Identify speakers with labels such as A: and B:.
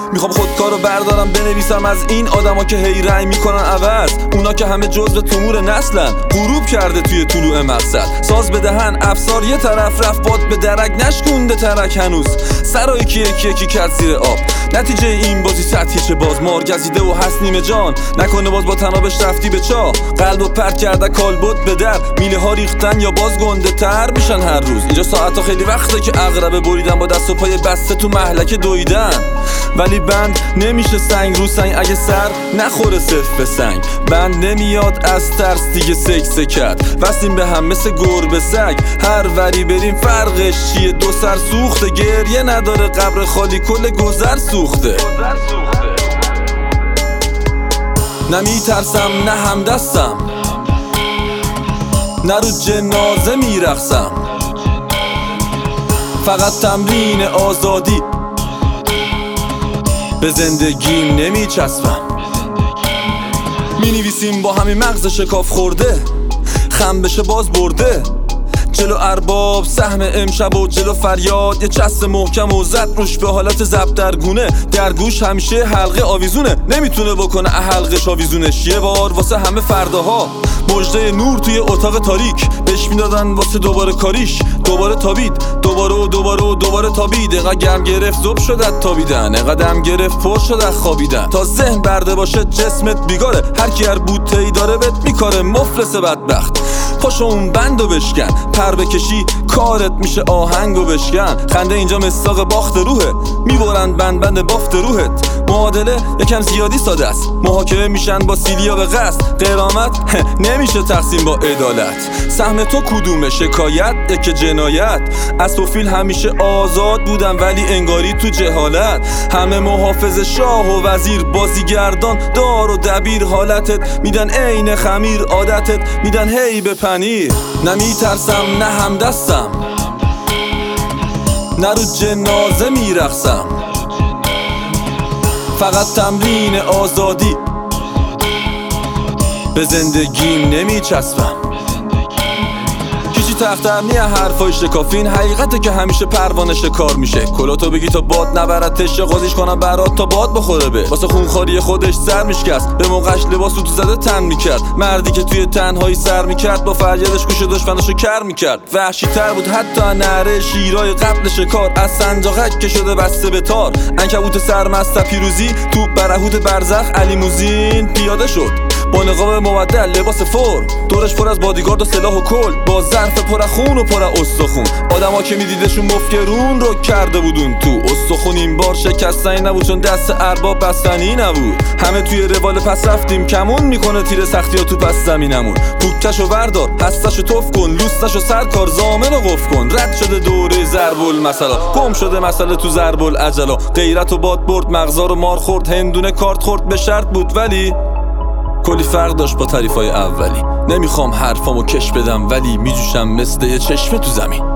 A: میخوام خودکارو بردارم بنویسم از این آدما که هی رنگ میکنن عوض، اونا که همه جزو تومور نسلن، غروب کرده توی طلوع مقصد. ساز بدهن افسار یه طرف رفت باد به درک، نشکونده ترک هنوز سرایی که یکی کرد زیر آب. نتیجه این بازی سطحی چه باز مار گزیده و هست نیمه جان، نکنه باز با تنابش رفتی به چاه. قلب و پرت کرده کالبد به در، میله ها ریختن یا باز گنده تر میشن هر روز. اینجا ساعتا خیلی وقته که عقربه بریدن با دست و پای بسته تو محلکه دویدن، ولی بند نمیشه سنگ رو سنگ اگه سر نخوره صف به سنگ. بند نمیاد از ترس دیگه سکسه کرد، وصلیم به هم مثل گربه سگ. هر وری بریم فرقش چیه؟ دو سر سوخته، گریه نداره قبر خالی کل گذر سوخته. نه میترسم نه همدستم، نه رو جنازه میرقصم، فقط تمرین آزادی به زندگیم نمیچسبم. مینویسیم با همین مغز شکاف خورده، خم بشه باز برده. جلو ارباب سهم امشب و جلو فریاد یه چست محکم و زد روش به حالت ضبط در گونه. در گوش همیشه حلقه آویزونه، نمیتونه بکنه حلقش آویزونش. یه بار واسه همه فرداها مژده نور توی اتاق تاریک، بهش میدادن واسه دوباره کاریش. دوباره تابید، دوباره تابید. انقدر گرم گرفت زوب شدت تابیدن، انقدر دم گرفت پر شدت خوابیدن. تا ذهن برده باشه جسمت بیگاره، هر کی هر بوته‌ای داره بهت میکاره. مفلس بدبخت پاشو اون بندو بشکن، پر بکشی کارت میشه آهنگو بشکن. خنده اینجا مصداق باخت روحه، میبرند بند بافت روحت. معادله یکم زیادی ساده است، محاکمه میشن با سیلیا به قصد. قرامت نمیشه تقسیم با عدالت. سهم تو کدومه؟ شکایت که جنایت؟ از تو فیل همیشه آزاد بودم ولی انگاری تو جهالت. همه محافظ شاه و وزیر، بازیگردان دار و دبیر. حالتت میدن عین خمیر، عادتت میدن هی به پنیر. نمیترسم نه همدستم، نه رو جنازه میرقصم، فقط تمرین آزادی به زندگیم نمیچسبم. کیچی تختر نیه حرفای شکافین، حقیقته که همیشه پروانه شکار میشه. کلاتو بگی تا باد نبرتش، قاضیش کنم برات تا باد بخوره به. واسه خونخواری خودش سر میشکست، به موقعش لباسو تو زده تن میکرد. مردی که توی تنهایی سر میکرد، با فریادش گوش دشمنشو کر میکرد. وحشی تر بود حتی نره شیرای قبل شکار، از سنجاقک که شده بسته به تار. عنکبوت سرمست پیروزی تو برهوت برزخ علی موزین پیاده شد با نقاب مبدل لباس فرم، دورش پر از بادیگارد و سلاح و کل، با ظرف پر خون و پر استخون. آدما که میدیدشون مفکرون رو کرده بودون تو استخون. این بار شکستنی نبود چون دست ارباب بستنی نبود. همه توی روال پس رفتیم، کمون میکنه تیر سختی ها تو پس زمینمون. پوکتشو بردار، هستشو توف کن، لوستشو سرکار، زامن رو قفل کن. رد شده دوره ضرب المثلا، گم شده مسئله تو ضرب العجلا. غیرت و باد برد، مغزا رو مار خورد، هندونه کارت خورد به شرط بود ولی کلی فرق داشت با تعریفای اولی. نمیخوام حرفامو کش بدم ولی میجوشم مثل یه چشمه تو زمین.